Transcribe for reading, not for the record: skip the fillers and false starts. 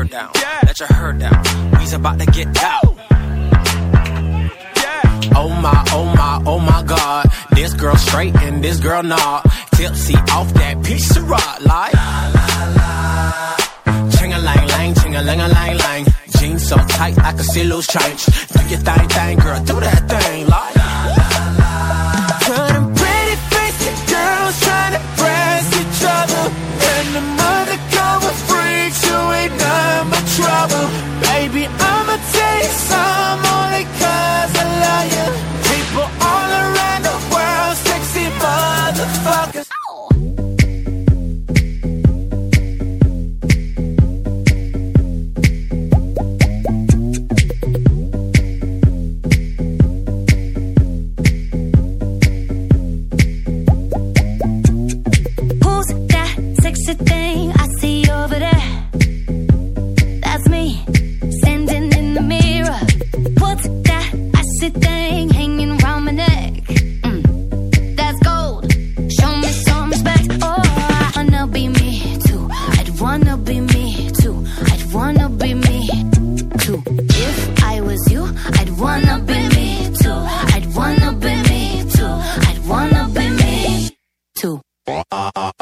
herd down. Let your herd down. We's about to get out. Oh my, oh my, oh my God. This girl straight and this girl not. Tipsy off that piece of rock like ching-a-lang-lang, ching-a-lang-a-lang-lang. Jeans so tight I can see loose change. Do your thing, thing, girl, do that thing like turning pretty faced girls trying to press each other. And the mother with freaks who ain't none but trouble. Baby, I'ma tell you some only cause I love you. People all around the world, sexy motherfuckers. Who's that sexy thing I see over there? That's me, standing in the mirror. What's that icy thing hanging around my neck? That's gold, show me some respect. Oh, I wanna be me too. I'd wanna be me too. I'd wanna be me too. If I was you, I'd wanna be me too. I'd wanna be me too. I'd wanna be me too.